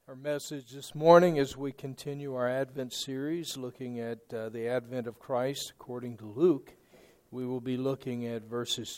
Our message this morning as we continue our Advent series looking at the advent of Christ according to Luke. We will be looking at verses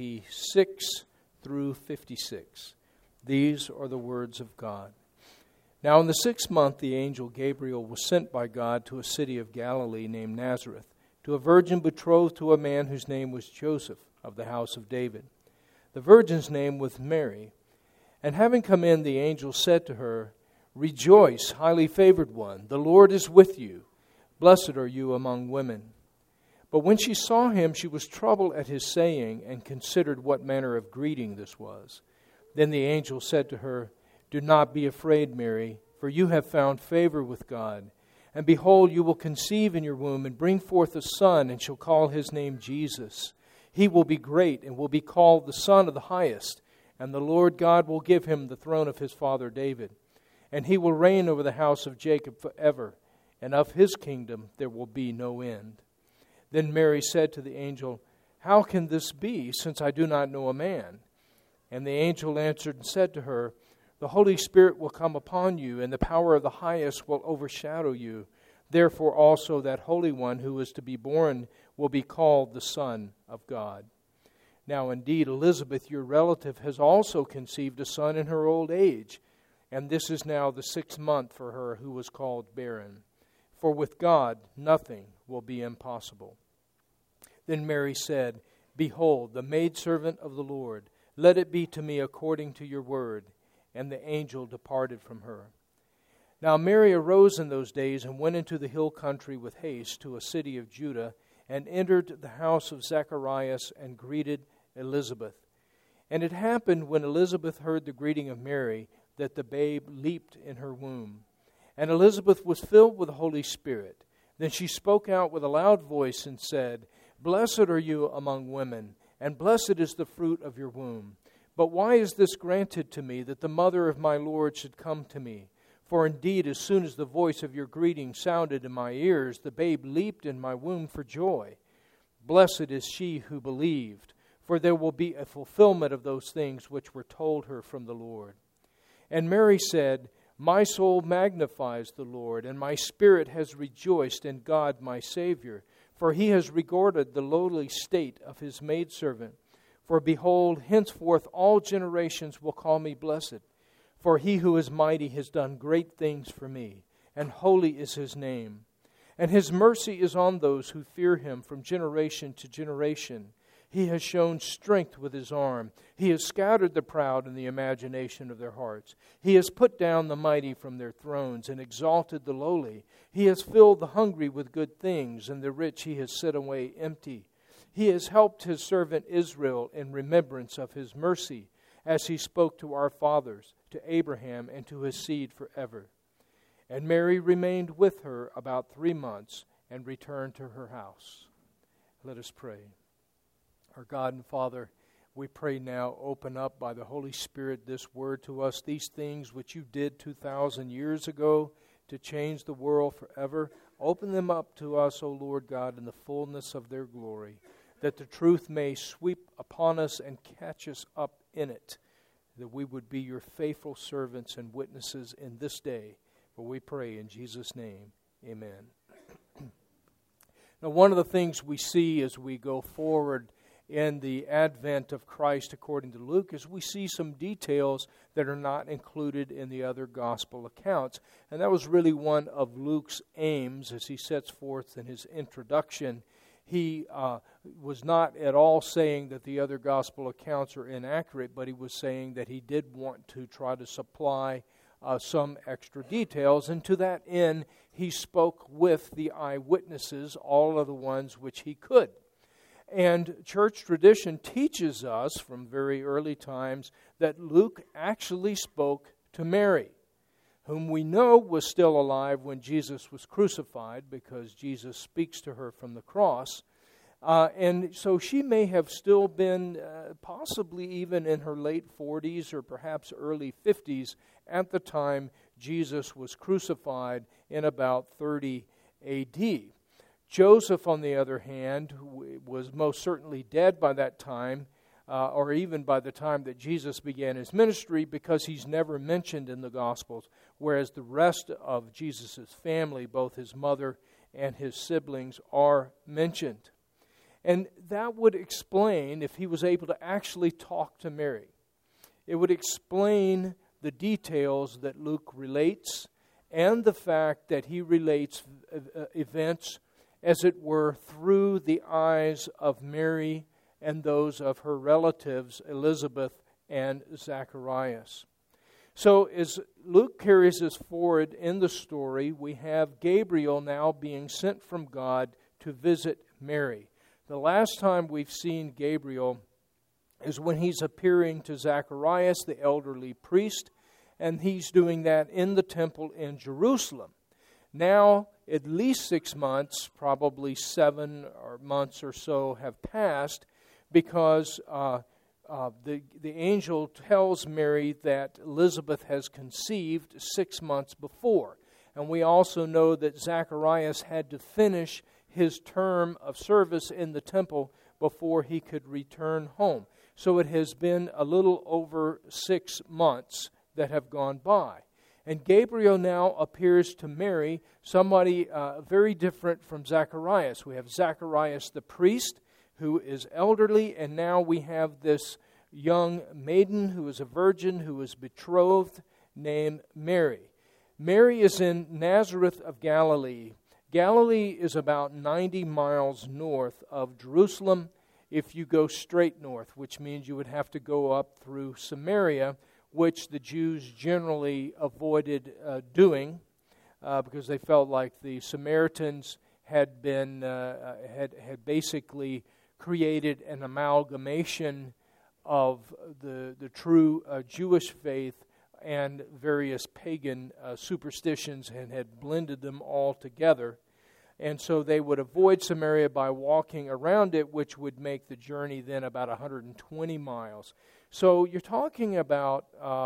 26 through 56. These are the words of God. Now in the 6th month the angel Gabriel was sent by God to a city of Galilee named Nazareth, to a virgin betrothed to a man whose name was Joseph, of the house of David. The virgin's name was Mary. And having come in, the angel said to her, "Rejoice, highly favored one, the Lord is with you. Blessed are you among women." But when she saw him, she was troubled at his saying, and considered what manner of greeting this was. Then the angel said to her, "Do not be afraid, Mary, for you have found favor with God. And behold, you will conceive in your womb, and bring forth a son, and shall call his name Jesus. He will be great, and will be called the Son of the Highest. And the Lord God will give him the throne of his father David. And he will reign over the house of Jacob forever, and of his kingdom there will be no end." Then Mary said to the angel, "How can this be, since I do not know a man?" And the angel answered and said to her, "The Holy Spirit will come upon you, and the power of the Highest will overshadow you. Therefore also that Holy One who is to be born will be called the Son of God. Now indeed Elizabeth, your relative, has also conceived a son in her old age. And this is now the 6th month for her who was called barren. For with God nothing will be impossible." Then Mary said, "Behold, the maidservant of the Lord, let it be to me according to your word." And the angel departed from her. Now Mary arose in those days and went into the hill country with haste to a city of Judah, and entered the house of Zacharias and greeted Elizabeth. And it happened when Elizabeth heard the greeting of Mary, that the babe leaped in her womb. And Elizabeth was filled with the Holy Spirit. Then she spoke out with a loud voice and said, "Blessed are you among women, and blessed is the fruit of your womb. But why is this granted to me, that the mother of my Lord should come to me? For indeed, as soon as the voice of your greeting sounded in my ears, the babe leaped in my womb for joy. Blessed is she who believed, for there will be a fulfillment of those things which were told her from the Lord." And Mary said, "My soul magnifies the Lord, and my spirit has rejoiced in God my Savior, for he has regarded the lowly state of his maidservant. For behold, henceforth all generations will call me blessed. For he who is mighty has done great things for me, and holy is his name. And his mercy is on those who fear him from generation to generation. He has shown strength with his arm. He has scattered the proud in the imagination of their hearts. He has put down the mighty from their thrones and exalted the lowly. He has filled the hungry with good things, and the rich he has sent away empty. He has helped his servant Israel in remembrance of his mercy, as he spoke to our fathers, to Abraham, and to his seed forever." And Mary remained with her about 3 months and returned to her house. Let us pray. Our God and Father, we pray now, open up by the Holy Spirit this word to us, these things which you did 2,000 years ago to change the world forever. Open them up to us, O Lord God, in the fullness of their glory, that the truth may sweep upon us and catch us up in it, that we would be your faithful servants and witnesses in this day. For we pray in Jesus' name, amen. Now, one of the things we see as we go forward in the advent of Christ according to Luke is we see some details that are not included in the other gospel accounts. And that was really one of Luke's aims as he sets forth in his introduction. He was not at all saying that the other gospel accounts are inaccurate, but he was saying that he did want to try to supply some extra details. And to that end, he spoke with the eyewitnesses, all of the ones which he could. And church tradition teaches us from very early times that Luke actually spoke to Mary, whom we know was still alive when Jesus was crucified, because Jesus speaks to her from the cross. And so she may have still been possibly even in her late 40s or perhaps early 50s at the time Jesus was crucified in about 30 A.D. Joseph, on the other hand, was most certainly dead by that time. or even by the time that Jesus began his ministry, because he's never mentioned in the Gospels, whereas the rest of Jesus' family, both his mother and his siblings, are mentioned. And that would explain, if he was able to actually talk to Mary, it would explain the details that Luke relates and the fact that he relates events, as it were, through the eyes of Mary and those of her relatives, Elizabeth and Zacharias. So as Luke carries us forward in the story, we have Gabriel now being sent from God to visit Mary. The last time we've seen Gabriel is when he's appearing to Zacharias, the elderly priest, and he's doing that in the temple in Jerusalem. Now, at least 6 months, probably 7 months or so have passed, because the angel tells Mary that Elizabeth has conceived 6 months before. And we also know that Zacharias had to finish his term of service in the temple before he could return home. So it has been a little over 6 months that have gone by. And Gabriel now appears to Mary, somebody very different from Zacharias. We have Zacharias the priest, who is elderly, and now we have this young maiden who is a virgin, who is betrothed, named Mary. Mary is in Nazareth of Galilee. Galilee is about 90 miles north of Jerusalem if you go straight north, which means you would have to go up through Samaria, which the Jews generally avoided doing because they felt like the Samaritans had been had basically created an amalgamation of the true Jewish faith and various pagan superstitions, and had blended them all together. And so they would avoid Samaria by walking around it, which would make the journey then about 120 miles. So you're talking about,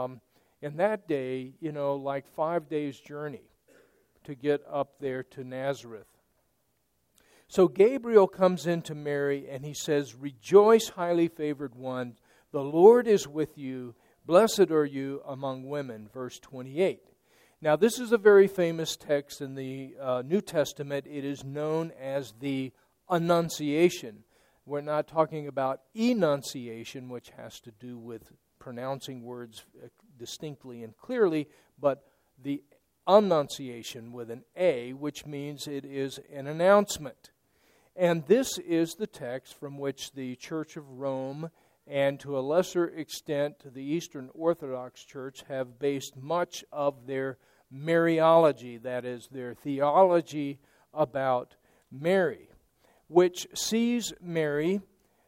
in that day, like 5 days' journey to get up there to Nazareth. So Gabriel comes into Mary and he says, "Rejoice, highly favored one, the Lord is with you. Blessed are you among women." Verse 28. Now this is a very famous text in the New Testament. It is known as the Annunciation. We're not talking about enunciation, which has to do with pronouncing words distinctly and clearly, but the Annunciation with an A, which means it is an announcement. And this is the text from which the Church of Rome, and to a lesser extent the Eastern Orthodox Church, have based much of their Mariology, that is, their theology about Mary, which sees Mary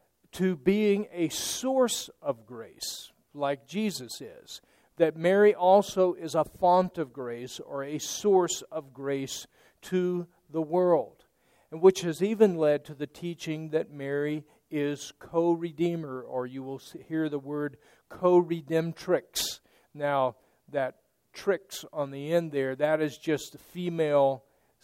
to being a source of grace, like Jesus is. That Mary also is a font of grace, or a source of grace to the world, and which has even led to the teaching that Mary is co-redeemer, or you will hear the word co-redemptrix. Now, that trix on the end there, that is just a female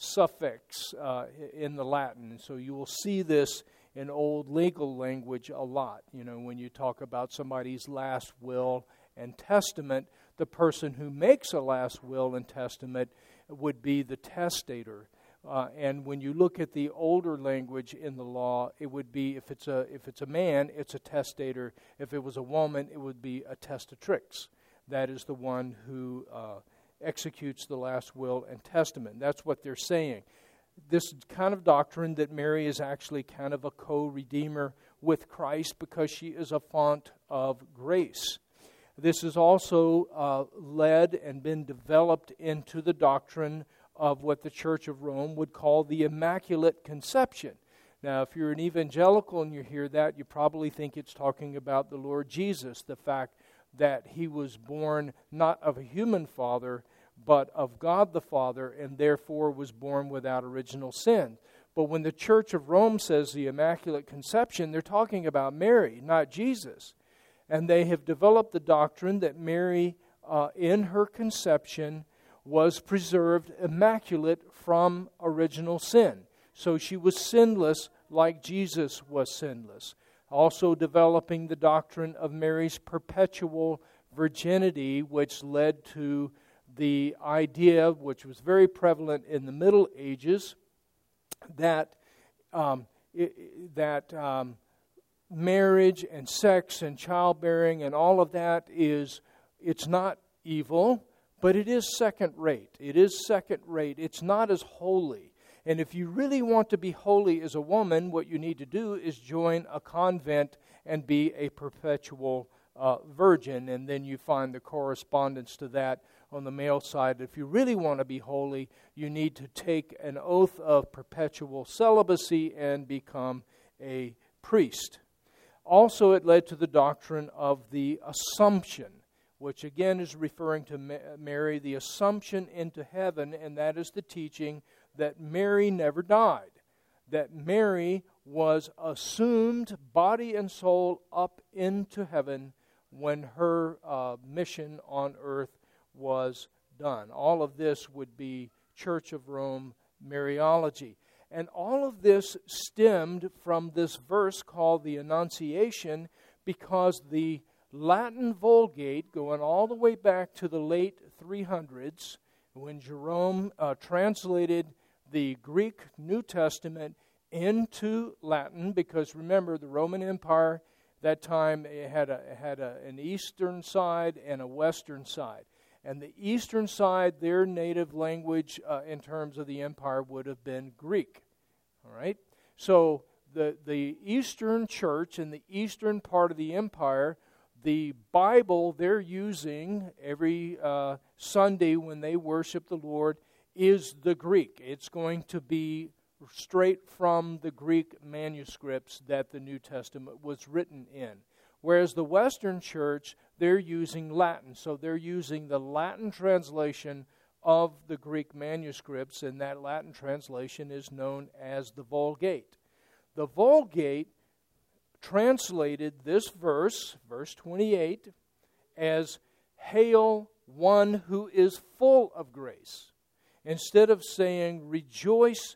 suffix in the Latin. So you will see this in old legal language a lot. When you talk about somebody's last will and testament, the person who makes a last will and testament would be the testator. And when you look at the older language in the law, it would be, if it's a man, it's a testator. If it was a woman, it would be a testatrix. That is the one who executes the last will and testament. That's what they're saying. This kind of doctrine that Mary is actually kind of a co-redeemer with Christ because she is a font of grace. This has also led and been developed into the doctrine of what the Church of Rome would call the Immaculate Conception. Now, if you're an evangelical and you hear that, you probably think it's talking about the Lord Jesus, the fact that he was born not of a human father, but of God the Father, and therefore was born without original sin. But when the Church of Rome says the Immaculate Conception, they're talking about Mary, not Jesus. And they have developed the doctrine that Mary, in her conception, was preserved immaculate from original sin. So she was sinless like Jesus was sinless. also developing the doctrine of Mary's perpetual virginity, which led to the idea, which was very prevalent in the Middle Ages, that marriage and sex and childbearing and all of that it's not evil, but it is second rate. It is second rate. It's not as holy. And if you really want to be holy as a woman, what you need to do is join a convent and be a perpetual virgin. And then you find the correspondence to that on the male side. If you really want to be holy, you need to take an oath of perpetual celibacy and become a priest. Also, it led to the doctrine of the Assumption, which again is referring to Mary, the Assumption into heaven, and that is the teaching that Mary never died, that Mary was assumed body and soul up into heaven when her mission on earth was done. All of this would be Church of Rome Mariology. And all of this stemmed from this verse called the Annunciation, because the Latin Vulgate, going all the way back to the late 300s, when Jerome translated the Greek New Testament into Latin, because remember, the Roman Empire that time it had an eastern side and a western side. And the eastern side, their native language in terms of the empire would have been Greek. All right? So the Eastern Church in the eastern part of the empire, the Bible they're using every Sunday when they worship the Lord is the Greek. It's going to be straight from the Greek manuscripts that the New Testament was written in. Whereas the Western Church, they're using Latin. So they're using the Latin translation of the Greek manuscripts, and that Latin translation is known as the Vulgate. The Vulgate translated this verse, verse 28, as "Hail, one who is full of grace." Instead of saying, "Rejoice,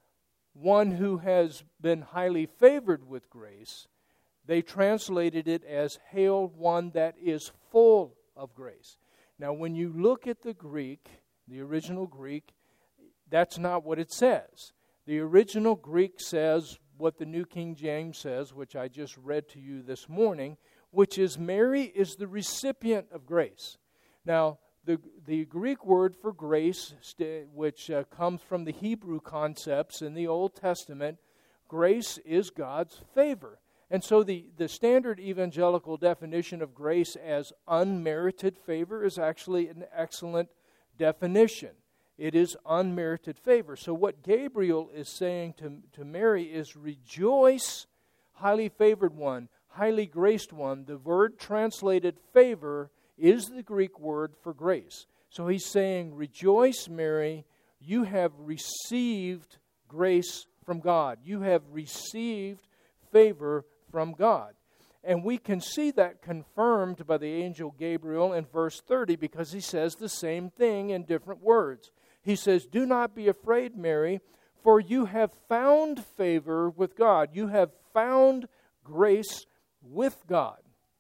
one who has been highly favored with grace," they translated it as "Hail, one that is full of grace." Now, when you look at the Greek, the original Greek, that's not what it says. The original Greek says what the New King James says, which I just read to you this morning, which is Mary is the recipient of grace. Now, the Greek word for grace, which comes from the Hebrew concepts in the Old Testament, grace is God's favor. And so the standard evangelical definition of grace as unmerited favor is actually an excellent definition. It is unmerited favor. So what Gabriel is saying to Mary is, "Rejoice, highly favored one, highly graced one." The word translated favor is the Greek word for grace. So he's saying, "Rejoice, Mary, you have received grace from God. You have received favor from God." And we can see that confirmed by the angel Gabriel in verse 30, because he says the same thing in different words. He says, "Do not be afraid, Mary, for you have found favor with God." You have found grace with God.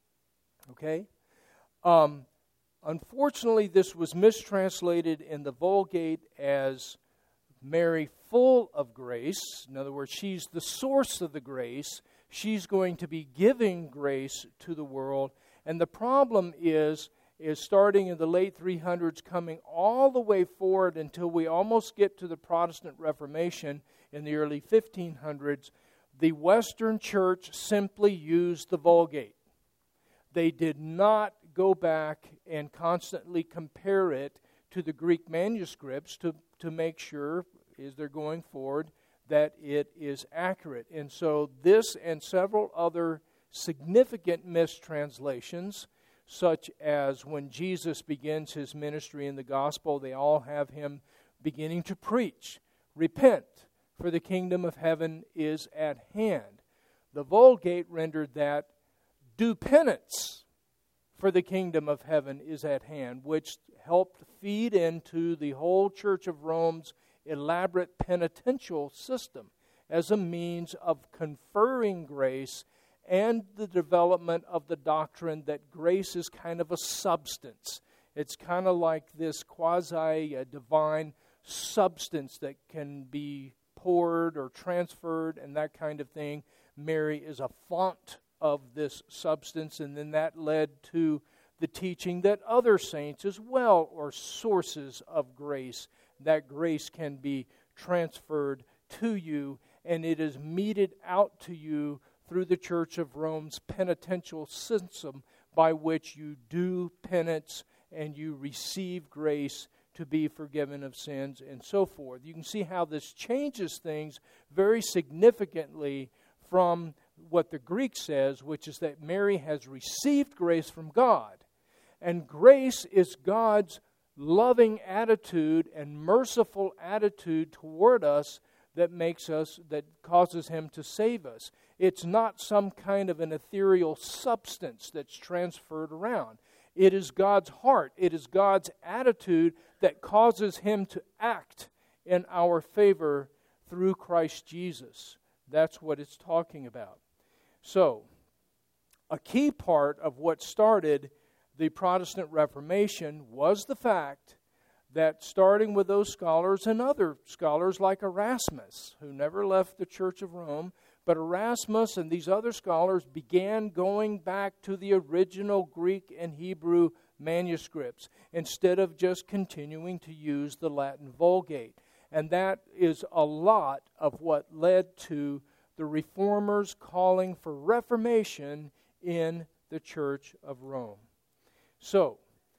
Okay? Unfortunately, this was mistranslated in the Vulgate as Mary full of grace. In other words, she's the source of the grace. She's going to be giving grace to the world. And the problem is starting in the late 300s, coming all the way forward until we almost get to the Protestant Reformation in the early 1500s, the Western Church simply used the Vulgate. They did not go back and constantly compare it to the Greek manuscripts to make sure, as they're going forward, that it is accurate. And so this and several other significant mistranslations, such as when Jesus begins his ministry in the gospel, they all have him beginning to preach, "Repent, for the kingdom of heaven is at hand." The Vulgate rendered that, "Do penance, for the kingdom of heaven is at hand," which helped feed into the whole Church of Rome's elaborate penitential system as a means of conferring grace and the development of the doctrine that grace is kind of a substance. It's kind of like this quasi-divine substance that can be poured or transferred and that kind of thing. Mary is a font of this substance, and then that led to the teaching that other saints as well are sources of grace, that grace can be transferred to you, and it is meted out to you through the Church of Rome's penitential system by which you do penance and you receive grace to be forgiven of sins and so forth. You can see how this changes things very significantly from what the Greek says, which is that Mary has received grace from God. And grace is God's loving attitude and merciful attitude toward us that causes Him to save us. It's not some kind of an ethereal substance that's transferred around. It is God's heart. It is God's attitude that causes Him to act in our favor through Christ Jesus. That's what it's talking about. So, a key part of what started the Protestant Reformation was the fact that starting with those scholars and other scholars like Erasmus, who never left the Church of Rome, but Erasmus and these other scholars began going back to the original Greek and Hebrew manuscripts instead of just continuing to use the Latin Vulgate. And that is a lot of what led to the Reformers calling for Reformation in the Church of Rome. So,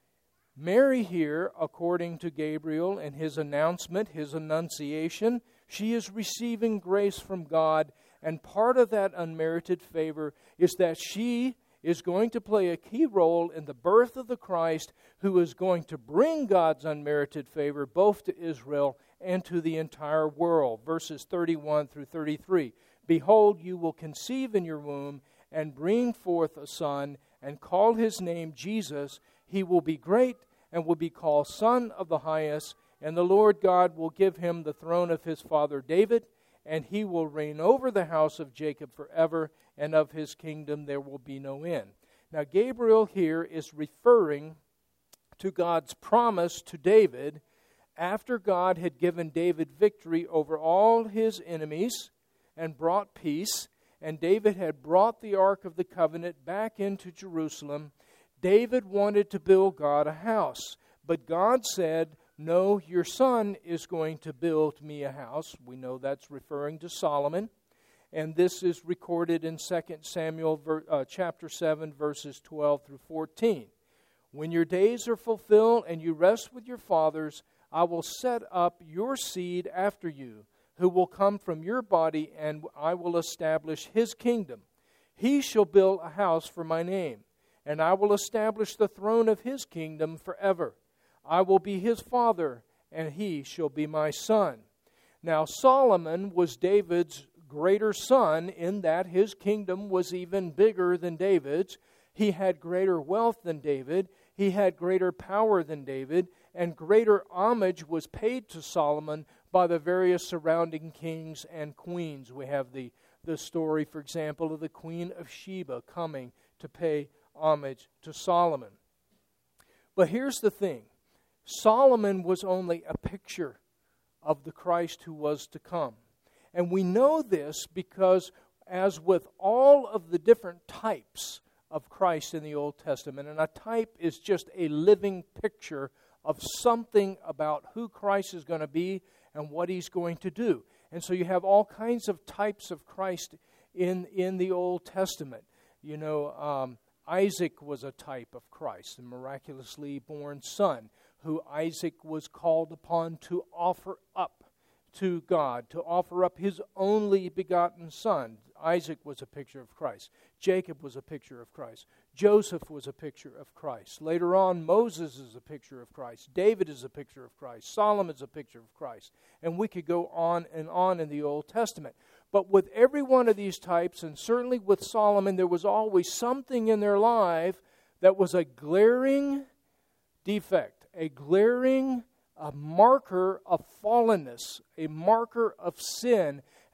Mary here, according to Gabriel and his announcement, his annunciation, she is receiving grace from God, and part of that unmerited favor is that she is going to play a key role in the birth of the Christ, who is going to bring God's unmerited favor both to Israel and to the entire world. Verses 31 through 33. Behold, you will conceive in your womb and bring forth a son, and call his name Jesus. He will be great and will be called Son of the Highest, and the Lord God will give him the throne of his father David, and he will reign over the house of Jacob forever, and of his kingdom there will be no end. Now, Gabriel here is referring to God's promise to David after God had given David victory over all his enemies and brought peace, and David had brought the Ark of the Covenant back into Jerusalem. David wanted to build God a house, but God said, no, your son is going to build me a house. We know that's referring to Solomon. And this is recorded in 2 Samuel chapter 7, verses 12 through 14. When your days are fulfilled and you rest with your fathers, I will set up your seed after you, who will come from your body, and I will establish his kingdom. He shall build a house for my name, and I will establish the throne of his kingdom forever. I will be his father, and he shall be my son. Now Solomon was David's greater son in that his kingdom was even bigger than David's. He had greater wealth than David. He had greater power than David, and greater homage was paid to Solomon by the various surrounding kings and queens. We have the story, for example, of the Queen of Sheba coming to pay homage to Solomon. But here's the thing. Solomon was only a picture of the Christ who was to come. And we know this because, as with all of the different types of Christ in the Old Testament, and a type is just a living picture of something about who Christ is going to be and what he's going to do. And so you have all kinds of types of Christ in the Old Testament. You know, Isaac was a type of Christ, the miraculously born son, who Isaac was called upon to offer up to God, to offer up his only begotten son. Isaac was a picture of Christ. Jacob was a picture of Christ. Joseph was a picture of Christ. Later on, Moses is a picture of Christ. David is a picture of Christ. Solomon is a picture of Christ. And we could go on and on in the Old Testament. But with every one of these types, and certainly with Solomon, there was always something in their life that was a glaring defect, a glaring marker of fallenness, a marker of sin.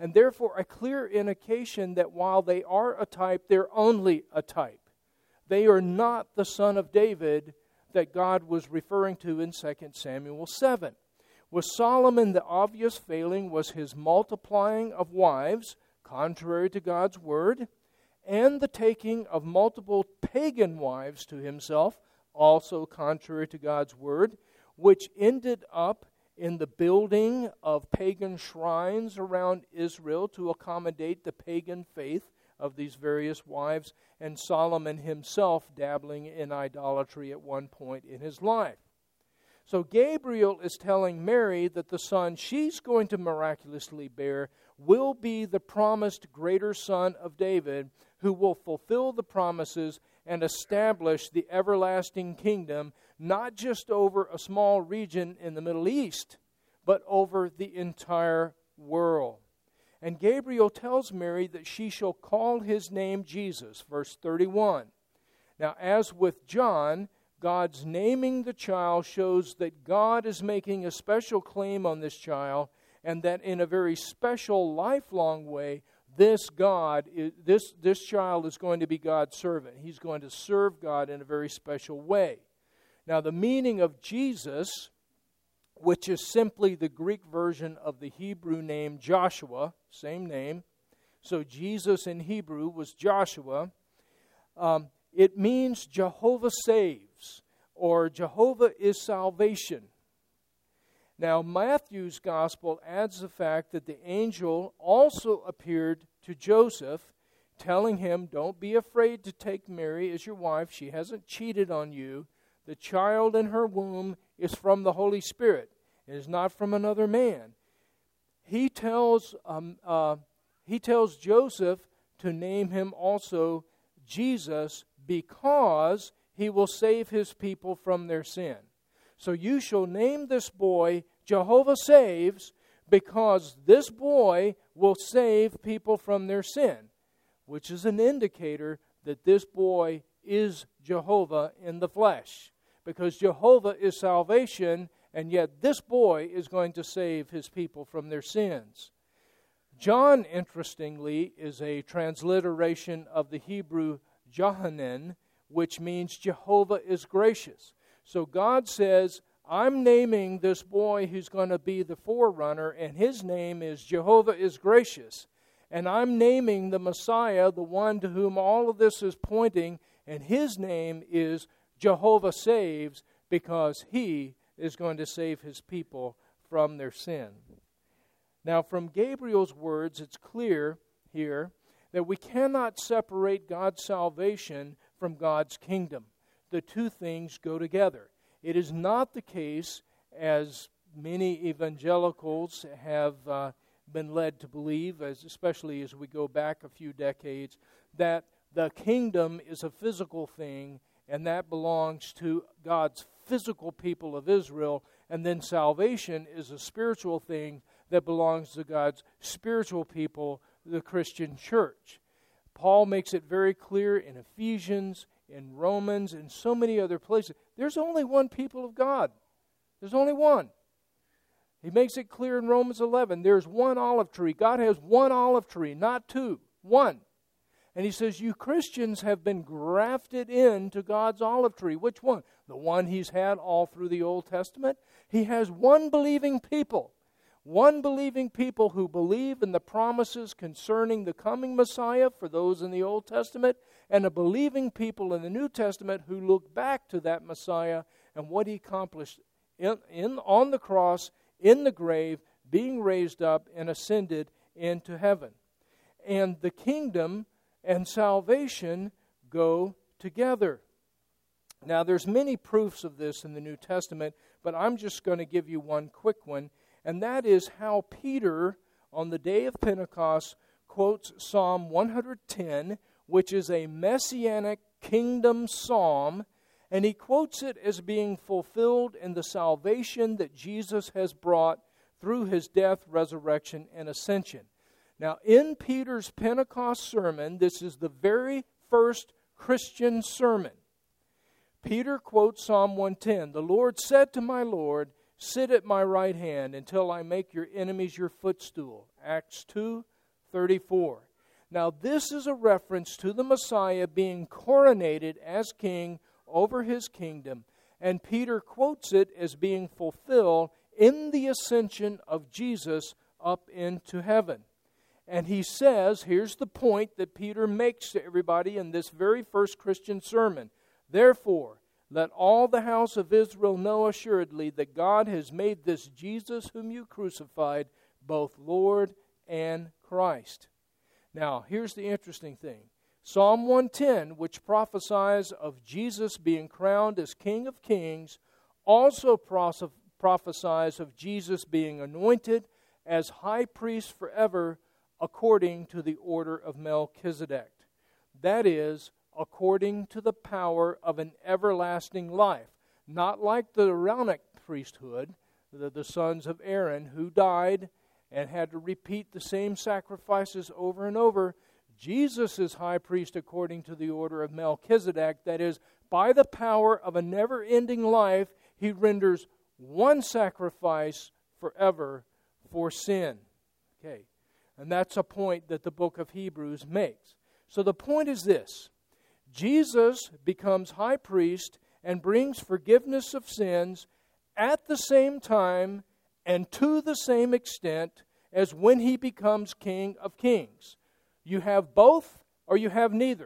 and therefore a clear indication that while they are a type, they're only a type. They are not the son of David that God was referring to in 2 Samuel 7. With Solomon, the obvious failing was his multiplying of wives, contrary to God's word, and the taking of multiple pagan wives to himself, also contrary to God's word, which ended up in the building of pagan shrines around Israel to accommodate the pagan faith of these various wives, and Solomon himself dabbling in idolatry at one point in his life. So Gabriel is telling Mary that the son she's going to miraculously bear will be the promised greater son of David, who will fulfill the promises and establish the everlasting kingdom, not just over a small region in the Middle East, but over the entire world. And Gabriel tells Mary that she shall call his name Jesus, verse 31. Now, as with John, God's naming the child shows that God is making a special claim on this child, and that in a very special, lifelong way, this child is going to be God's servant. He's going to serve God in a very special way. Now, the meaning of Jesus, which is simply the Greek version of the Hebrew name Joshua, same name. So Jesus in Hebrew was Joshua. It means Jehovah saves, or Jehovah is salvation. Now, Matthew's gospel adds the fact that the angel also appeared to Joseph, telling him, don't be afraid to take Mary as your wife. She hasn't cheated on you. The child in her womb is from the Holy Spirit. It is not from another man. He tells Joseph to name him also Jesus, because he will save his people from their sin. So you shall name this boy Jehovah Saves, because this boy will save people from their sin, which is an indicator that this boy is Jehovah in the flesh, because Jehovah is salvation, and yet this boy is going to save his people from their sins. John, interestingly, is a transliteration of the Hebrew Johanan, which means Jehovah is gracious. So God says, I'm naming this boy who's going to be the forerunner, and his name is Jehovah is gracious. And I'm naming the Messiah, the one to whom all of this is pointing, and his name is Jehovah Saves, because he is going to save his people from their sin. Now, from Gabriel's words, it's clear here that we cannot separate God's salvation from God's kingdom. The two things go together. It is not the case, as many evangelicals have been led to believe, especially as we go back a few decades, that the kingdom is a physical thing, and that belongs to God's physical people of Israel, and then salvation is a spiritual thing that belongs to God's spiritual people, the Christian church. Paul makes it very clear in Ephesians, in Romans, and so many other places. There's only one people of God. There's only one. He makes it clear in Romans 11. There's one olive tree. God has one olive tree, not two. One. And he says, you Christians have been grafted into God's olive tree. Which one? The one he's had all through the Old Testament. He has one believing people. One believing people who believe in the promises concerning the coming Messiah for those in the Old Testament, and a believing people in the New Testament who look back to that Messiah and what he accomplished on the cross, in the grave, being raised up and ascended into heaven. And the kingdom and salvation go together. Now, there's many proofs of this in the New Testament, but I'm just going to give you one quick one, and that is how Peter, on the day of Pentecost, quotes Psalm 110, which is a messianic kingdom psalm, and he quotes it as being fulfilled in the salvation that Jesus has brought through his death, resurrection, and ascension. Now, in Peter's Pentecost sermon, this is the very first Christian sermon. Peter quotes Psalm 110, "The Lord said to my Lord, sit at my right hand until I make your enemies your footstool." Acts 2, 34. Now this is a reference to the Messiah being coronated as king over his kingdom, and Peter quotes it as being fulfilled in the ascension of Jesus up into heaven. And he says, here's the point that Peter makes to everybody in this very first Christian sermon. Therefore, let all the house of Israel know assuredly that God has made this Jesus whom you crucified both Lord and Christ. Now, here's the interesting thing. Psalm 110, which prophesies of Jesus being crowned as King of Kings, also prophesies of Jesus being anointed as high priest forever according to the order of Melchizedek. That is, according to the power of an everlasting life. Not like the Aaronic priesthood, the sons of Aaron who died and had to repeat the same sacrifices over and over. Jesus is high priest according to the order of Melchizedek. That is, by the power of a never-ending life, he renders one sacrifice forever for sin. Okay, and that's a point that the book of Hebrews makes. So the point is this. Jesus becomes high priest and brings forgiveness of sins at the same time and to the same extent as when he becomes King of Kings. You have both or you have neither.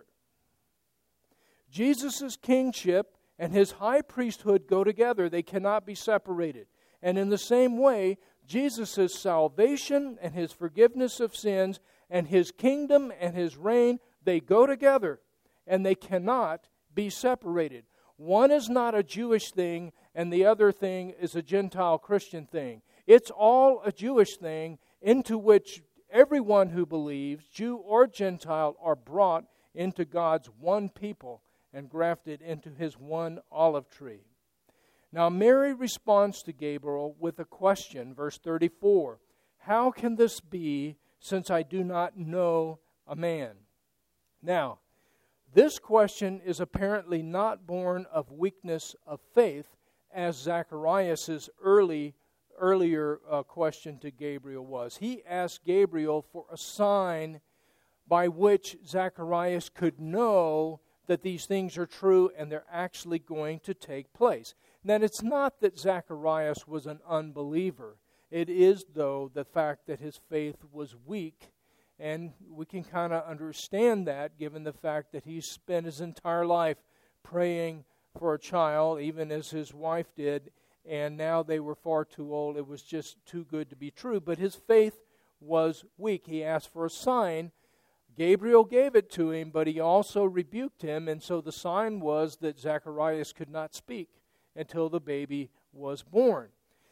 Jesus' kingship and his high priesthood go together. They cannot be separated. And in the same way, Jesus' salvation and his forgiveness of sins and his kingdom and his reign, they go together and they cannot be separated. One is not a Jewish thing and the other thing is a Gentile Christian thing. It's all a Jewish thing into which everyone who believes, Jew or Gentile, are brought into God's one people and grafted into his one olive tree. Now Mary responds to Gabriel with a question, verse 34. How can this be, since I do not know a man? Now, this question is apparently not born of weakness of faith, as Zacharias' earlier question to Gabriel was. He asked Gabriel for a sign by which Zacharias could know that these things are true and they're actually going to take place. Now, it's not that Zacharias was an unbeliever. It is, though, the fact that his faith was weak. And we can kind of understand that given the fact that he spent his entire life praying for a child, even as his wife did, and now they were far too old. It was just too good to be true. But his faith was weak. He asked for a sign. Gabriel gave it to him, but he also rebuked him, and so the sign was that Zacharias could not speak until the baby was born.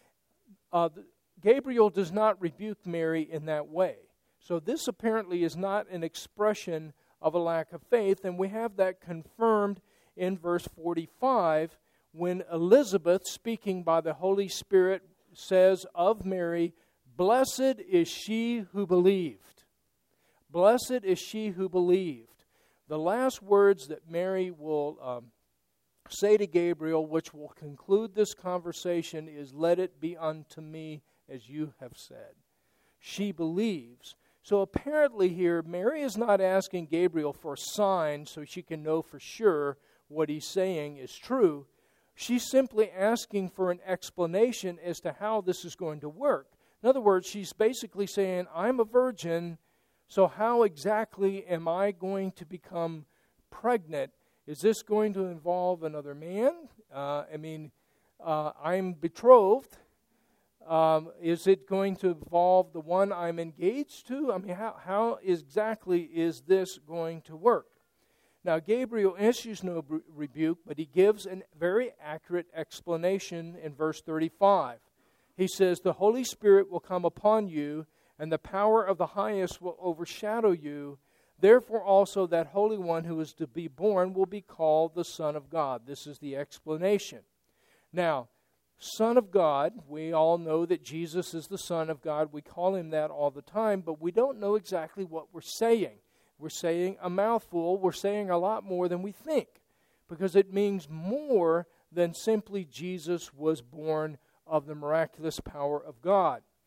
Gabriel does not rebuke Mary in that way. So this apparently is not an expression of a lack of faith, and we have that confirmed in verse 45 when Elizabeth, speaking by the Holy Spirit, says of Mary, "Blessed is she who believed." Blessed is she who believed. The last words that Mary will say to Gabriel, which will conclude this conversation, is, "Let it be unto me as you have said." She believes. So apparently here, Mary is not asking Gabriel for a sign so she can know for sure what he's saying is true. She's simply asking for an explanation as to how this is going to work. In other words, she's basically saying, I'm a virgin, so how exactly am I going to become pregnant? Is this going to involve another man? I'm betrothed. Is it going to involve the one I'm engaged to? How exactly is this going to work? Now, Gabriel issues no rebuke, but he gives a very accurate explanation in verse 35. He says, "The Holy Spirit will come upon you, and the power of the highest will overshadow you. Therefore also that Holy One who is to be born will be called the Son of God." This is the explanation. Now, Son of God, we all know that Jesus is the Son of God. We call him that all the time, but we don't know exactly what we're saying. We're saying a mouthful. We're saying a lot more than we think, because it means more than simply Jesus was born of the miraculous power of God.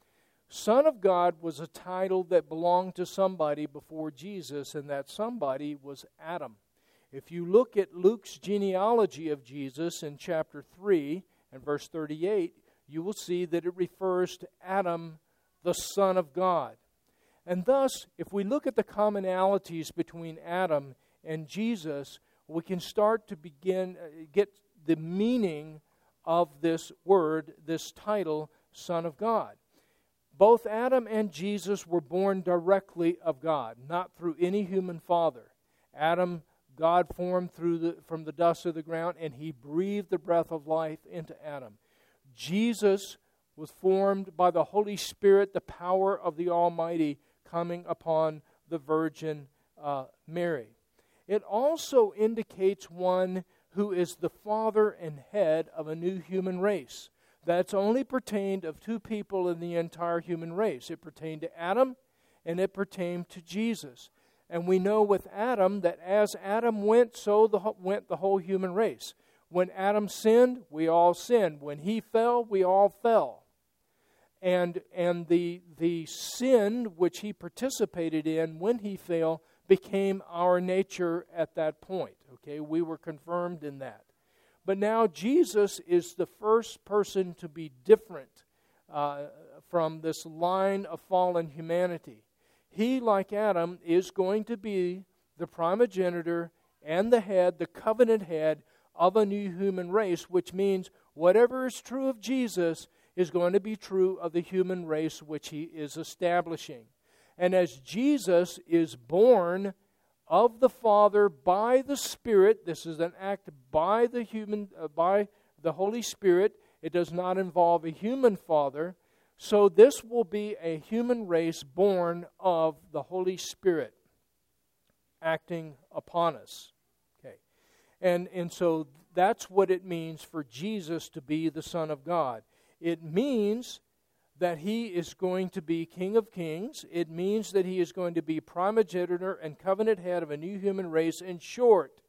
Son of God was a title that belonged to somebody before Jesus, and that somebody was Adam. If you look at Luke's genealogy of Jesus in chapter 3 and verse 38, you will see that it refers to Adam, the Son of God. And thus, if we look at the commonalities between Adam and Jesus, we can start to get the meaning of this word, this title, Son of God. Both Adam and Jesus were born directly of God, not through any human father. Adam, God formed from the dust of the ground, and He breathed the breath of life into Adam. Jesus was formed by the Holy Spirit, the power of the Almighty coming upon the Virgin Mary. It also indicates one who is the father and head of a new human race. That's only pertained of two people in the entire human race. It pertained to Adam, and it pertained to Jesus. And we know with Adam that as Adam went, so went the whole human race. When Adam sinned, we all sinned. When he fell, we all fell. And the sin which he participated in when he fell became our nature at that point. Okay, we were confirmed in that. But now Jesus is the first person to be different from this line of fallen humanity. He, like Adam, is going to be the primogenitor and the head, the covenant head of a new human race, which means whatever is true of Jesus is going to be true of the human race which He is establishing. And as Jesus is born of the Father by the Spirit, this is an act by the Holy Spirit. It does not involve a human father. So this will be a human race born of the Holy Spirit acting upon us. Okay. And so that's what it means for Jesus to be the Son of God. It means that He is going to be King of Kings. It means that He is going to be primogenitor and covenant head of a new human race. In short,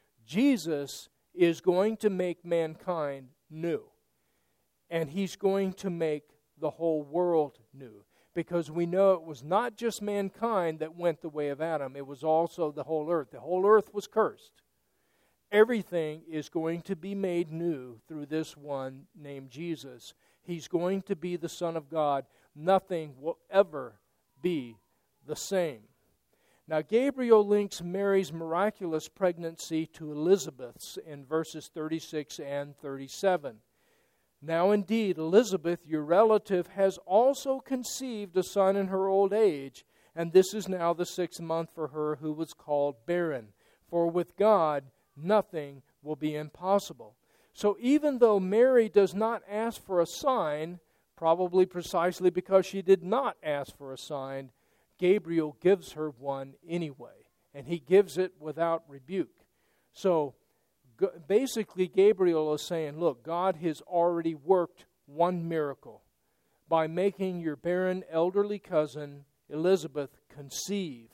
Jesus is going to make mankind new. And He's going to make the whole world new. Because we know it was not just mankind that went the way of Adam. It was also the whole earth. The whole earth was cursed. Everything is going to be made new through this one named Jesus. He's going to be the Son of God. Nothing will ever be the same. Now, Gabriel links Mary's miraculous pregnancy to Elizabeth's in verses 36 and 37. Now, indeed, Elizabeth, your relative, has also conceived a son in her old age, and this is now the 6th month for her who was called barren. For with God, nothing will be impossible. So even though Mary does not ask for a sign, probably precisely because she did not ask for a sign, Gabriel gives her one anyway, and he gives it without rebuke. So basically Gabriel is saying, look, God has already worked one miracle by making your barren elderly cousin Elizabeth conceive,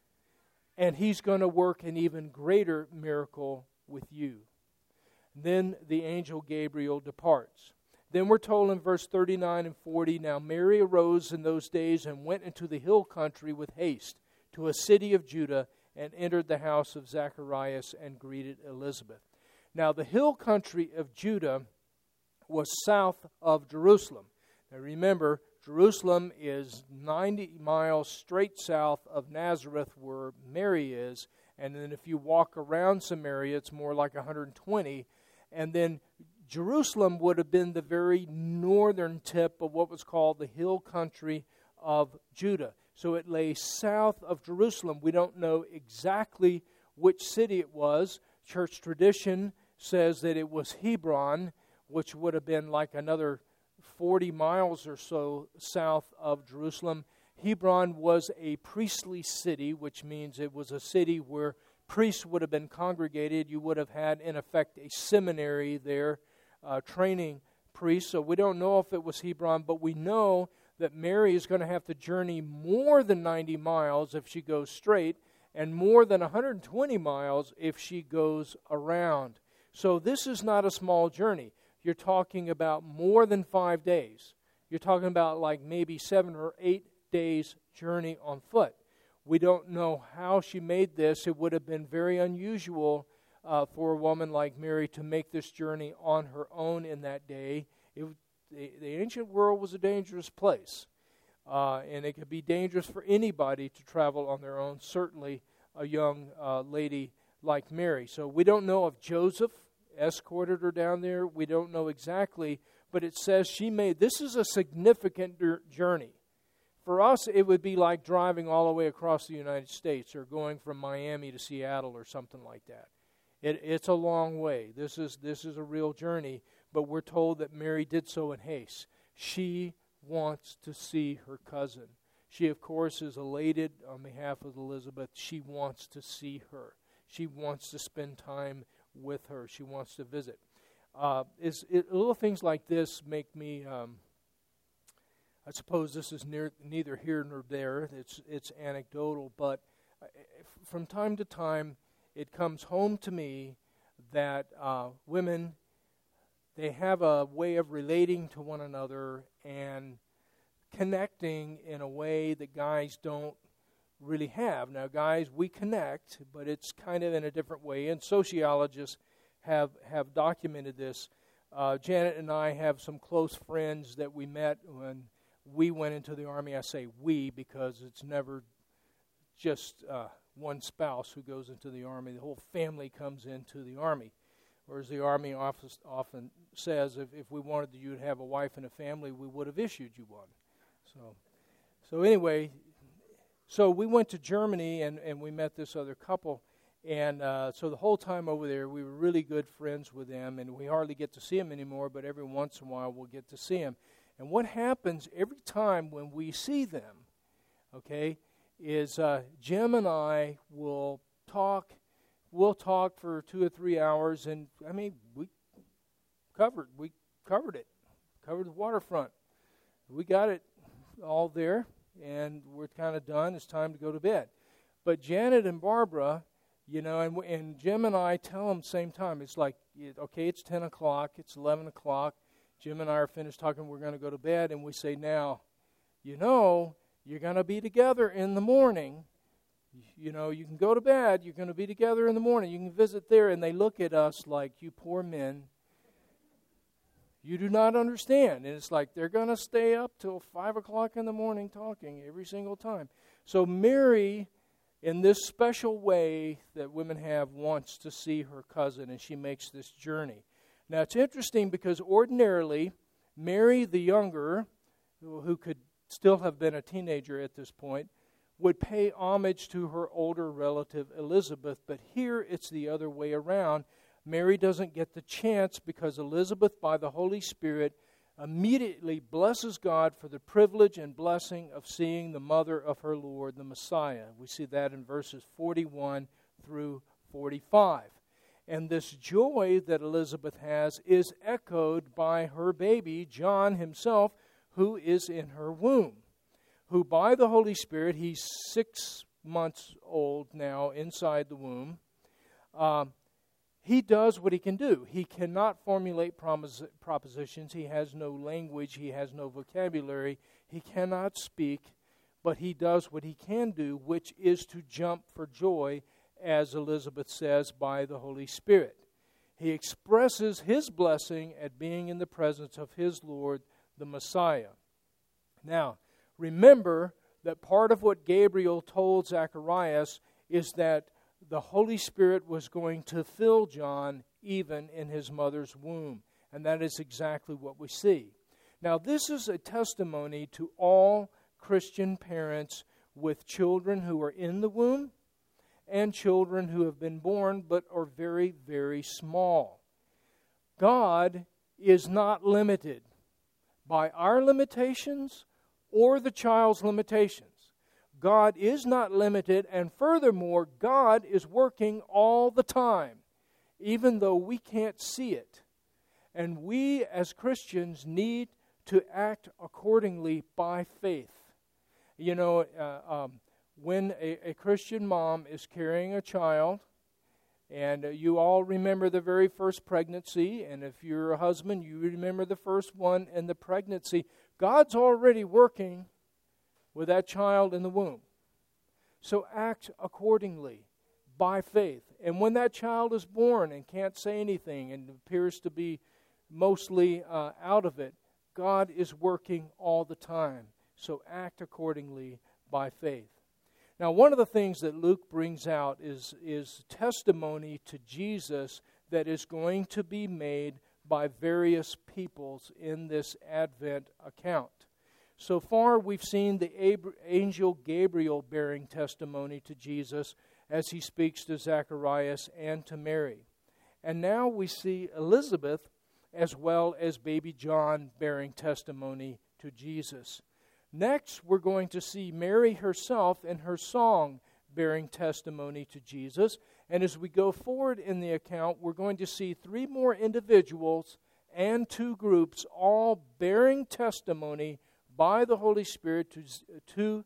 and He's going to work an even greater miracle with you. Then the angel Gabriel departs. Then we're told in verse 39 and 40, now Mary arose in those days and went into the hill country with haste to a city of Judah and entered the house of Zacharias and greeted Elizabeth. Now the hill country of Judah was south of Jerusalem. Now remember, Jerusalem is 90 miles straight south of Nazareth where Mary is. And then if you walk around Samaria, it's more like 120. And then Jerusalem would have been the very northern tip of what was called the hill country of Judah. So it lay south of Jerusalem. We don't know exactly which city it was. Church tradition says that it was Hebron, which would have been like another 40 miles or so south of Jerusalem. Hebron was a priestly city, which means it was a city where priests would have been congregated. You would have had, in effect, a seminary there training priests. So we don't know if it was Hebron, but we know that Mary is going to have to journey more than 90 miles if she goes straight, and more than 120 miles if she goes around. So this is not a small journey. You're talking about more than 5 days. You're talking about like maybe 7 or 8 days journey on foot. We don't know how she made this. It would have been very unusual for a woman like Mary to make this journey on her own in that day. The ancient world was a dangerous place, and it could be dangerous for anybody to travel on their own, certainly a young lady like Mary. So we don't know if Joseph escorted her down there. We don't know exactly, but it says she made, this is a significant journey. For us, it would be like driving all the way across the United States or going from Miami to Seattle or something like that. It's a long way. This is a real journey, but we're told that Mary did so in haste. She wants to see her cousin. She, of course, is elated on behalf of Elizabeth. She wants to see her. She wants to spend time with her. She wants to visit. Little things like this make me... I suppose this is neither here nor there. It's anecdotal, but from time to time, it comes home to me that women, they have a way of relating to one another and connecting in a way that guys don't really have. Now, guys, we connect, but it's kind of in a different way, and sociologists have documented this. Janet and I have some close friends that we met when we went into the Army. I say we because it's never just one spouse who goes into the Army. The whole family comes into the Army. Or as the Army often says, if we wanted you to have a wife and a family, we would have issued you one. So anyway, so we went to Germany and we met this other couple. And so the whole time over there, we were really good friends with them. And we hardly get to see them anymore, but every once in a while we'll get to see them. And what happens every time when we see them, okay, is Jim and I will talk. We'll talk for 2 or 3 hours, and I mean, we covered it, covered the waterfront. We got it all there, and we're kind of done. It's time to go to bed. But Janet and Barbara, and Jim and I tell them same time. It's like, okay, it's 10 o'clock, it's 11 o'clock. Jim and I are finished talking, we're going to go to bed, and we say, now, you're going to be together in the morning. You can go to bed, you're going to be together in the morning, you can visit there. And they look at us like, you poor men, you do not understand. And it's like they're going to stay up till 5 o'clock in the morning talking every single time. So Mary, in this special way that women have, wants to see her cousin, and she makes this journey. Now, it's interesting because ordinarily, Mary the younger, who could still have been a teenager at this point, would pay homage to her older relative Elizabeth. But here it's the other way around. Mary doesn't get the chance because Elizabeth, by the Holy Spirit, immediately blesses God for the privilege and blessing of seeing the mother of her Lord, the Messiah. We see that in verses 41 through 45. And this joy that Elizabeth has is echoed by her baby, John himself, who is in her womb, who by the Holy Spirit, he's 6 months old now inside the womb, he does what he can do. He cannot formulate propositions. He has no language. He has no vocabulary. He cannot speak, but he does what he can do, which is to jump for joy, as Elizabeth says, by the Holy Spirit. He expresses his blessing at being in the presence of his Lord, the Messiah. Now, remember that part of what Gabriel told Zacharias is that the Holy Spirit was going to fill John even in his mother's womb. And that is exactly what we see. Now, this is a testimony to all Christian parents with children who are in the womb and children who have been born but are very, very small. God is not limited by our limitations or the child's limitations. God is not limited, and furthermore, God is working all the time, even though we can't see it. And we as Christians need to act accordingly by faith. When a Christian mom is carrying a child, and you all remember the very first pregnancy, and if you're a husband, you remember the first one and the pregnancy, God's already working with that child in the womb. So act accordingly by faith. And when that child is born and can't say anything and appears to be mostly out of it, God is working all the time. So act accordingly by faith. Now, one of the things that Luke brings out is testimony to Jesus that is going to be made by various peoples in this Advent account. So far, we've seen the angel Gabriel bearing testimony to Jesus as he speaks to Zacharias and to Mary. And now we see Elizabeth as well as baby John bearing testimony to Jesus. Next, we're going to see Mary herself in her song bearing testimony to Jesus. And as we go forward in the account, we're going to see 3 more individuals and 2 groups all bearing testimony by the Holy Spirit to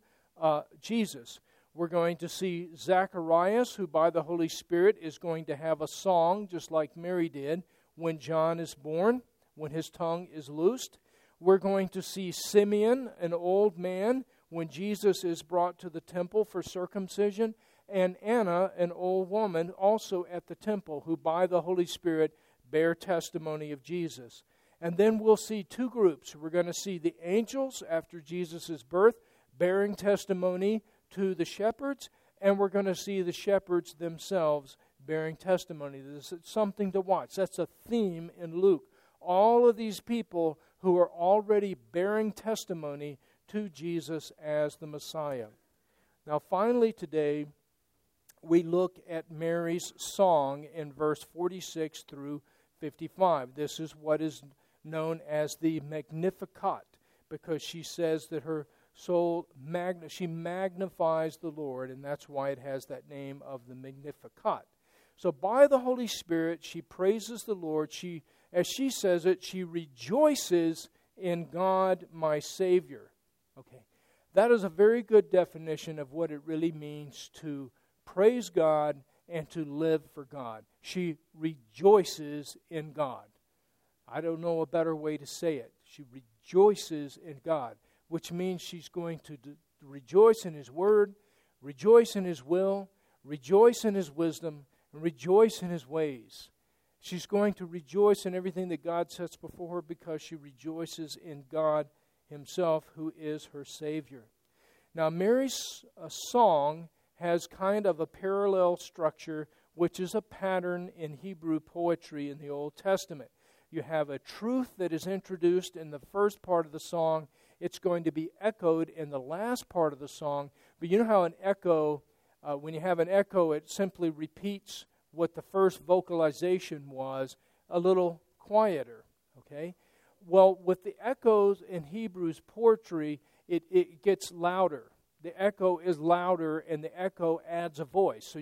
Jesus. We're going to see Zacharias, who by the Holy Spirit is going to have a song, just like Mary did, when John is born, when his tongue is loosed. We're going to see Simeon, an old man, when Jesus is brought to the temple for circumcision, and Anna, an old woman, also at the temple, who by the Holy Spirit bear testimony of Jesus. And then we'll see 2 groups. We're going to see the angels after Jesus' birth bearing testimony to the shepherds, and we're going to see the shepherds themselves bearing testimony. This is something to watch. That's a theme in Luke. All of these people who are already bearing testimony to Jesus as the Messiah. Now, finally today, we look at Mary's song in verse 46 through 55. This is what is known as the Magnificat, because she says that her soul, she magnifies the Lord, and that's why it has that name of the Magnificat. So by the Holy Spirit, she praises the Lord. She, as she says it, she rejoices in God, my Savior. Okay, that is a very good definition of what it really means to praise God and to live for God. She rejoices in God. I don't know a better way to say it. She rejoices in God, which means she's going to rejoice in His Word, rejoice in His will, rejoice in His wisdom, and rejoice in His ways. She's going to rejoice in everything that God sets before her because she rejoices in God Himself, who is her Savior. Now, Mary's song has kind of a parallel structure, which is a pattern in Hebrew poetry in the Old Testament. You have a truth that is introduced in the first part of the song. It's going to be echoed in the last part of the song. But you know how an echo, when you have an echo, it simply repeats what the first vocalization was a little quieter, okay? Well, with the echoes in Hebrew's poetry, it gets louder. The echo is louder, and the echo adds a voice. So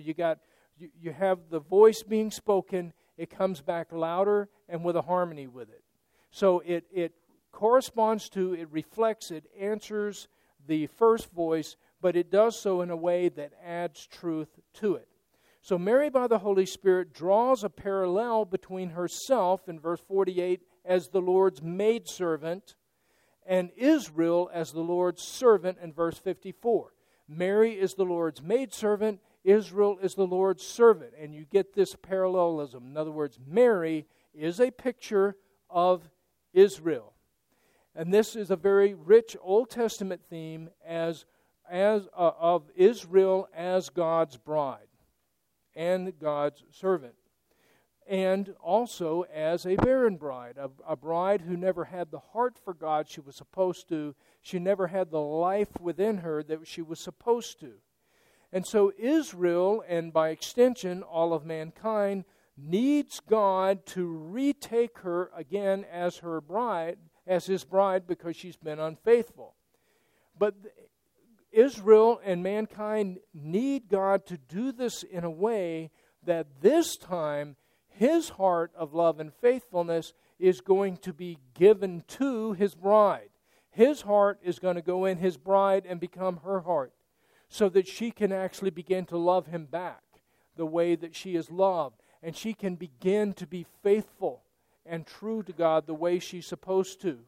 you have the voice being spoken, it comes back louder and with a harmony with it. So it corresponds to, it reflects, it answers the first voice, but it does so in a way that adds truth to it. So Mary, by the Holy Spirit, draws a parallel between herself, in verse 48, as the Lord's maidservant, and Israel as the Lord's servant in verse 54. Mary is the Lord's maidservant, Israel is the Lord's servant. And you get this parallelism. In other words, Mary is a picture of Israel. And this is a very rich Old Testament theme of Israel as God's bride and God's servant. And also as a barren bride, a bride who never had the heart for God she was supposed to. She never had the life within her that she was supposed to. And so Israel, and by extension all of mankind, needs God to retake her again as her bride, as His bride, because she's been unfaithful. But Israel and mankind need God to do this in a way that this time His heart of love and faithfulness is going to be given to His bride. His heart is going to go in His bride and become her heart, so that she can actually begin to love Him back the way that she is loved. And she can begin to be faithful and true to God the way she's supposed to.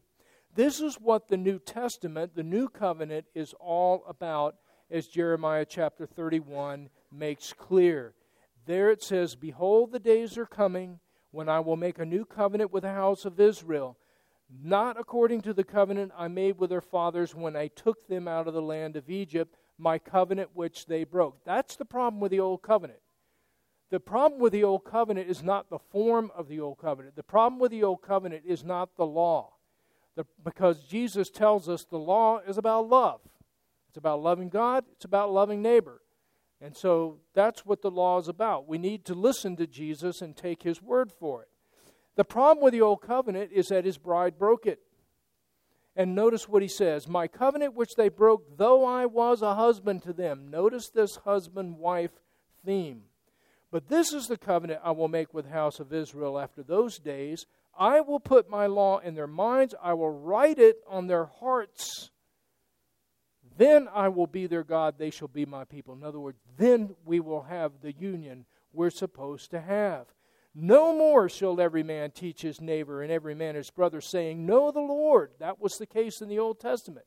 This is what the New Testament, the New Covenant, is all about, as Jeremiah chapter 31 makes clear. There it says, "Behold, the days are coming when I will make a new covenant with the house of Israel, not according to the covenant I made with their fathers when I took them out of the land of Egypt, my covenant which they broke." That's the problem with the Old Covenant. The problem with the Old Covenant is not the form of the Old Covenant. The problem with the Old Covenant is not the law. Because Jesus tells us the law is about love. It's about loving God. It's about loving neighbor. And so that's what the law is about. We need to listen to Jesus and take His word for it. The problem with the Old Covenant is that His bride broke it. And notice what He says, "My covenant which they broke, though I was a husband to them." Notice this husband-wife theme. "But this is the covenant I will make with the house of Israel after those days. I will put my law in their minds. I will write it on their hearts. Then I will be their God. They shall be my people." In other words, then we will have the union we're supposed to have. "No more shall every man teach his neighbor and every man his brother, saying, 'Know the Lord.'" That was the case in the Old Testament.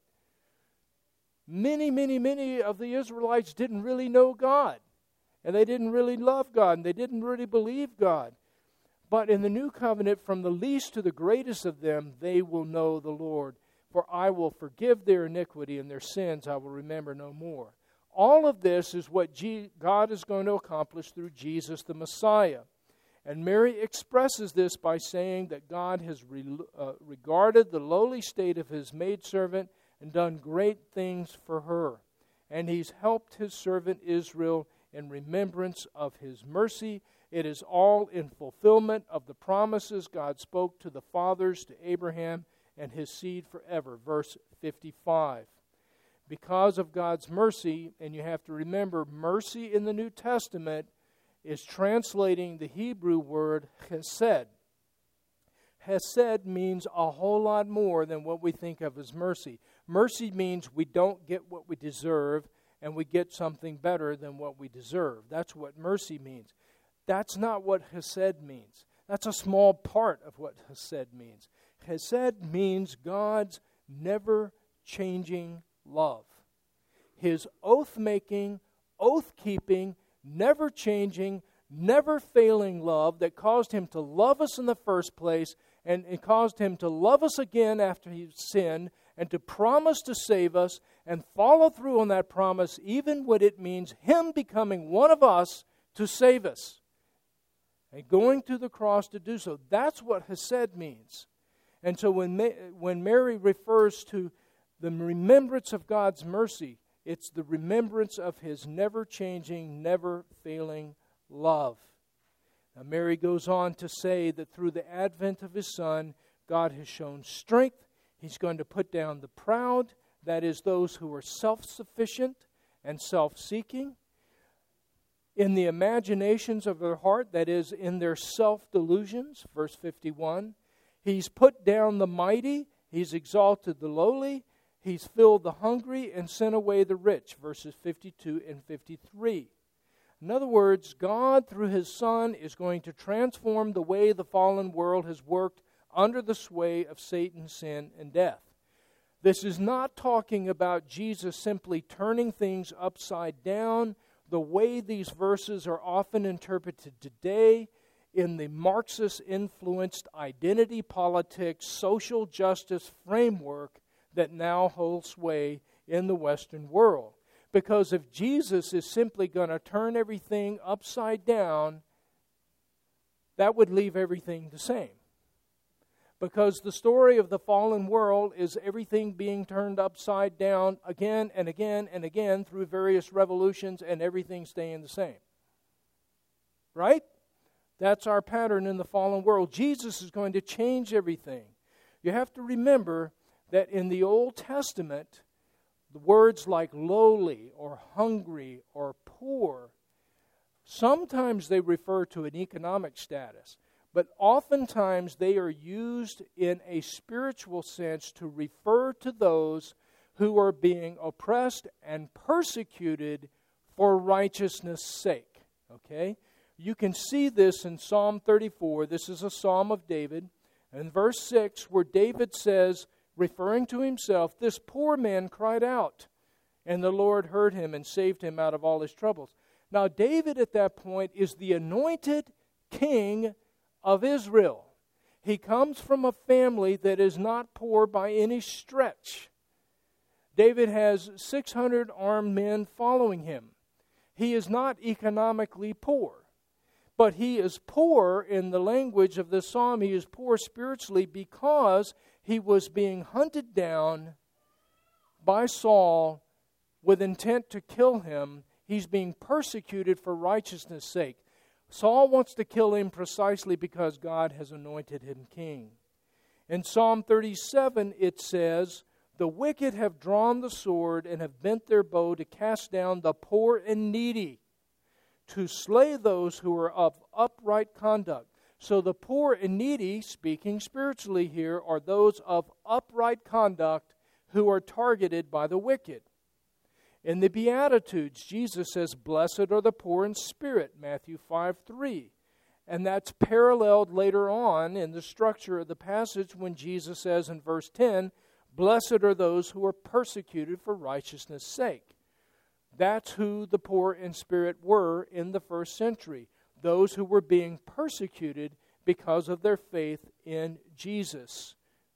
Many of the Israelites didn't really know God. And they didn't really love God. And they didn't really believe God. But in the New Covenant, from the least to the greatest of them, they will know the Lord. "For I will forgive their iniquity, and their sins I will remember no more." All of this is what God is going to accomplish through Jesus the Messiah. And Mary expresses this by saying that God has regarded the lowly state of His maidservant and done great things for her. And He's helped His servant Israel in remembrance of His mercy. It is all in fulfillment of the promises God spoke to the fathers, to Abraham and his seed forever. Verse 55. Because of God's mercy, and you have to remember, mercy in the New Testament is translating the Hebrew word chesed. Chesed means a whole lot more than what we think of as mercy. Mercy means we don't get what we deserve, and we get something better than what we deserve. That's what mercy means. That's not what Hesed means. That's a small part of what Hesed means. Hesed means God's never-changing love. His oath-making, oath-keeping, never-changing, never-failing love that caused Him to love us in the first place, and it caused Him to love us again after He sinned, and to promise to save us, and follow through on that promise, even when it means Him becoming one of us to save us. And going to the cross to do so. That's what Hesed means. And so when Mary refers to the remembrance of God's mercy, it's the remembrance of His never-changing, never-failing love. Now Mary goes on to say that through the advent of His Son, God has shown strength. He's going to put down the proud, that is, those who are self-sufficient and self-seeking. In the imaginations of their heart, that is, in their self-delusions, verse 51. He's put down the mighty, He's exalted the lowly, He's filled the hungry and sent away the rich, verses 52 and 53. In other words, God, through His Son, is going to transform the way the fallen world has worked under the sway of Satan, sin, and death. This is not talking about Jesus simply turning things upside down, the way these verses are often interpreted today in the Marxist-influenced identity politics, social justice framework that now holds sway in the Western world. Because if Jesus is simply going to turn everything upside down, that would leave everything the same. Because the story of the fallen world is everything being turned upside down again and again and again through various revolutions, and everything staying the same. Right? That's our pattern in the fallen world. Jesus is going to change everything. You have to remember that in the Old Testament, the words like lowly or hungry or poor, sometimes they refer to an economic status. But oftentimes they are used in a spiritual sense to refer to those who are being oppressed and persecuted for righteousness' sake. Okay? You can see this in Psalm 34. This is a Psalm of David. In verse 6, where David says, referring to himself, this poor man cried out, and the Lord heard him and saved him out of all his troubles. Now, David at that point is the anointed king of Israel. He comes from a family that is not poor by any stretch. David has 600 armed men following him. He is not economically poor, but he is poor in the language of this psalm. He is poor spiritually because he was being hunted down by Saul with intent to kill him. He's being persecuted for righteousness' sake. Saul wants to kill him precisely because God has anointed him king. In Psalm 37 it says, "The wicked have drawn the sword and have bent their bow to cast down the poor and needy, to slay those who are of upright conduct." So the poor and needy, speaking spiritually here, are those of upright conduct who are targeted by the wicked. In the Beatitudes, Jesus says, "Blessed are the poor in spirit," Matthew 5:3. And that's paralleled later on in the structure of the passage when Jesus says in verse 10, "Blessed are those who are persecuted for righteousness' sake." That's who the poor in spirit were in the first century, those who were being persecuted because of their faith in Jesus.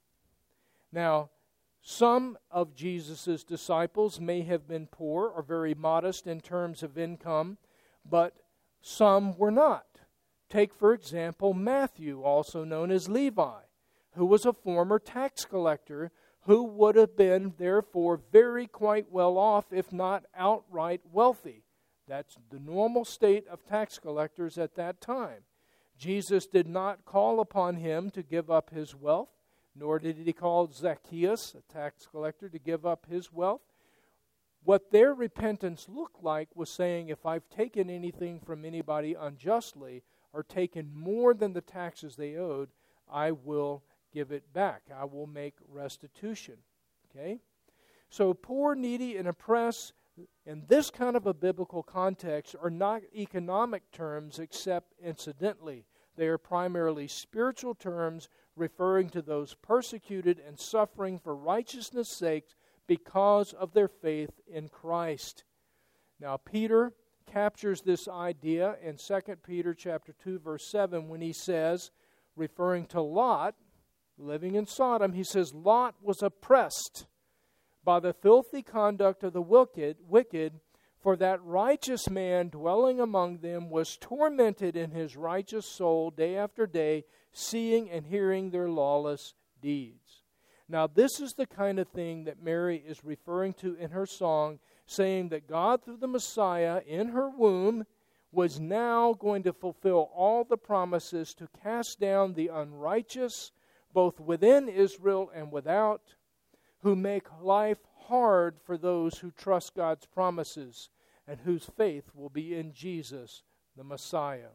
Now, some of Jesus' disciples may have been poor or very modest in terms of income, but some were not. Take, for example, Matthew, also known as Levi, who was a former tax collector who would have been, therefore, very quite well off, if not outright wealthy. That's the normal state of tax collectors at that time. Jesus did not call upon him to give up his wealth, nor did he call Zacchaeus, a tax collector, to give up his wealth. What their repentance looked like was saying, if I've taken anything from anybody unjustly or taken more than the taxes they owed, I will give it back. I will make restitution. Okay? So poor, needy, and oppressed in this kind of a biblical context are not economic terms except incidentally. They are primarily spiritual terms referring to those persecuted and suffering for righteousness' sake because of their faith in Christ. Now, Peter captures this idea in 2 Peter chapter 2, verse 7 when he says, referring to Lot, living in Sodom, he says, "Lot was oppressed by the filthy conduct of the wicked, for that righteous man dwelling among them was tormented in his righteous soul day after day, seeing and hearing their lawless deeds." Now, this is the kind of thing that Mary is referring to in her song, saying that God, through the Messiah in her womb, was now going to fulfill all the promises to cast down the unrighteous, both within Israel and without, who make life hard for those who trust God's promises and whose faith will be in Jesus, the Messiah.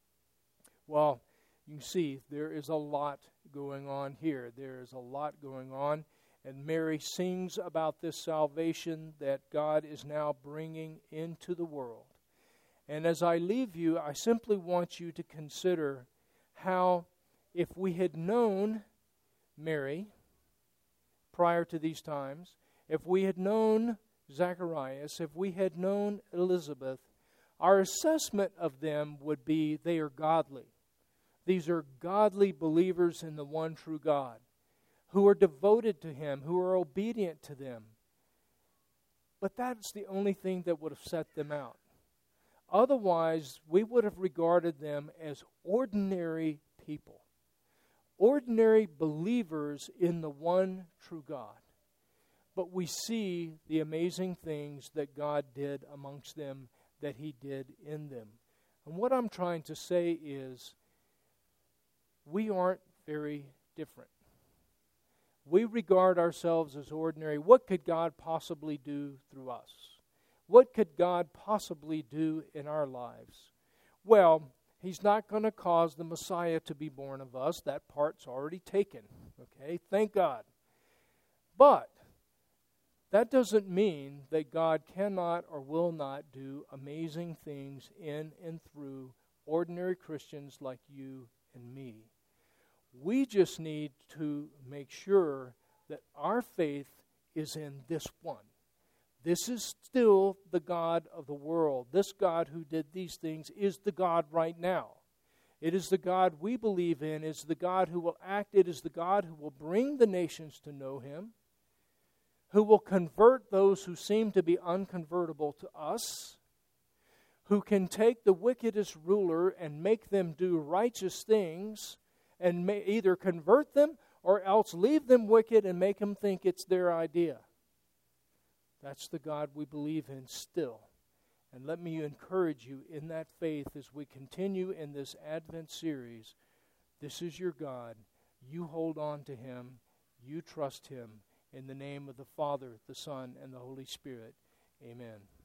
Well, you see, there is a lot going on here. There is a lot going on, and Mary sings about this salvation that God is now bringing into the world. And as I leave you, I simply want you to consider how, if we had known Mary prior to these times, if we had known Zacharias, if we had known Elizabeth, our assessment of them would be they are godly. These are godly believers in the one true God, who are devoted to Him, who are obedient to them. But that's the only thing that would have set them out. Otherwise, we would have regarded them as ordinary people, ordinary believers in the one true God. But we see the amazing things that God did amongst them, that He did in them. And what I'm trying to say is, we aren't very different. We regard ourselves as ordinary. What could God possibly do through us? What could God possibly do in our lives? Well, He's not going to cause the Messiah to be born of us. That part's already taken. Okay, thank God. But that doesn't mean that God cannot or will not do amazing things in and through ordinary Christians like you and me. We just need to make sure that our faith is in this one. This is still the God of the world. This God who did these things is the God right now. It is the God we believe in. It is the God who will act. It is the God who will bring the nations to know Him, who will convert those who seem to be unconvertible to us, who can take the wickedest ruler and make them do righteous things and may either convert them or else leave them wicked and make them think it's their idea. That's the God we believe in still. And let me encourage you in that faith as we continue in this Advent series. This is your God. You hold on to Him. You trust Him. In the name of the Father, the Son, and the Holy Spirit. Amen.